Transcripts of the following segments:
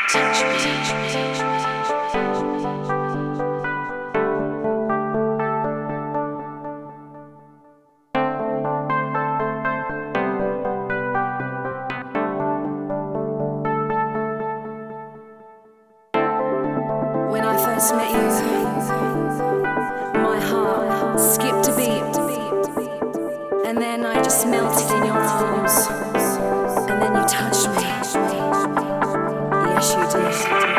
Touch me. When I first met you, my heart skipped a beat, and then I just melted in your arms, and then you touched me. Yes, you did.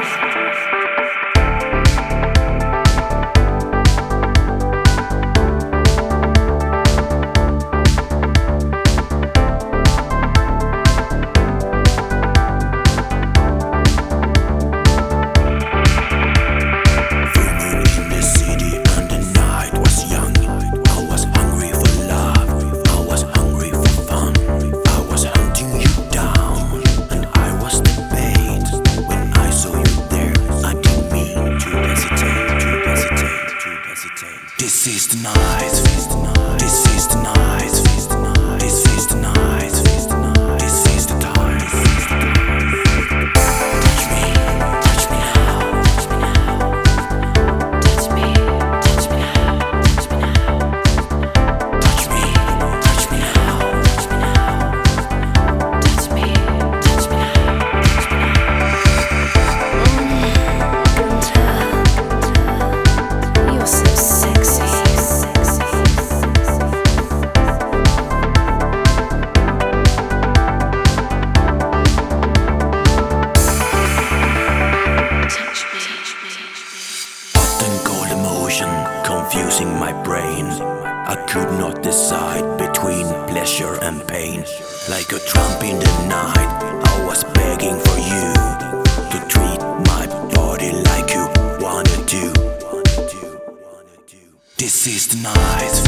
This is the night. This is the night. This is the night. This is the time. Touch me now. Touch me now. Touch me now. Touch me now. Touch me now. Touch me now. Touch me now. Gunter, you're so sexy. Hot and cold emotion confusing my brain. I could not decide between pleasure and pain. Like a trump in the night, I was begging for you to treat my body like you wanted to. This is the night.